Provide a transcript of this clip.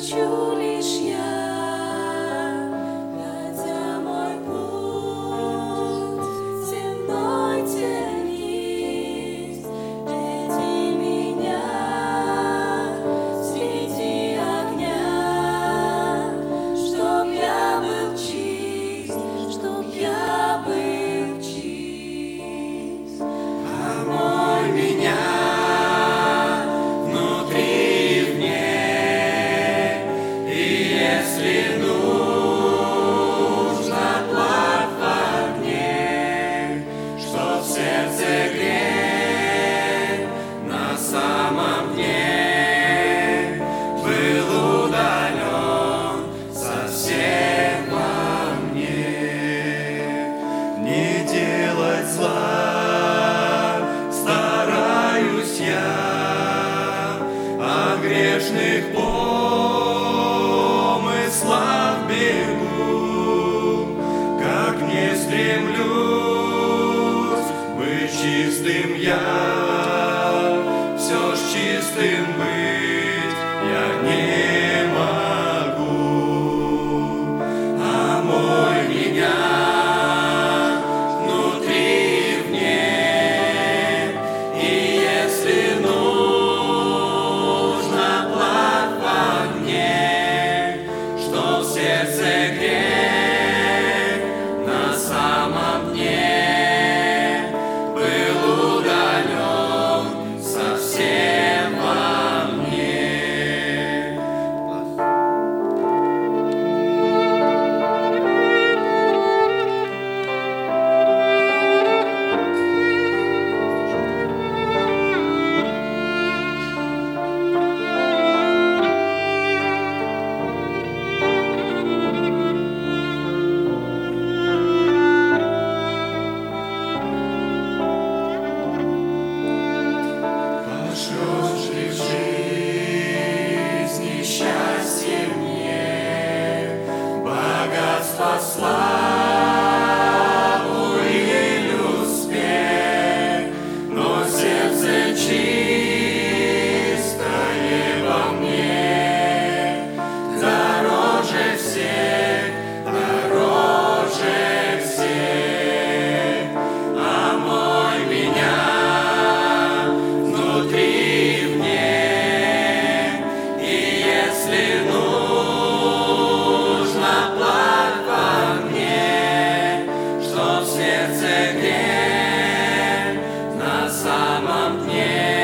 хочу лишь я, хотя мой путь земной тернист. Веди меня среди огня, чтоб я был чист, чтоб я был чист. Омой меня если нужно, плавь в огне, что в сердце грех на самом дне был удален совсем во мне. Не делать зла стараюсь я, от грешных слав бегу, как не стремлюсь быть чистым я, все ж чистым быть я не могу. Омой меня внутри и вне, и если нужно, плавь в огне, что в сердце грех на самом дне был удален совсем во мне. Пошлешь ли в жизни счастье мне, богатство, славу или успех, но сердце чистое во мне дороже всех, дороже всех. Омой меня внутри и вне, и если нужно, плавь в огне, что в сердце грех на самом дне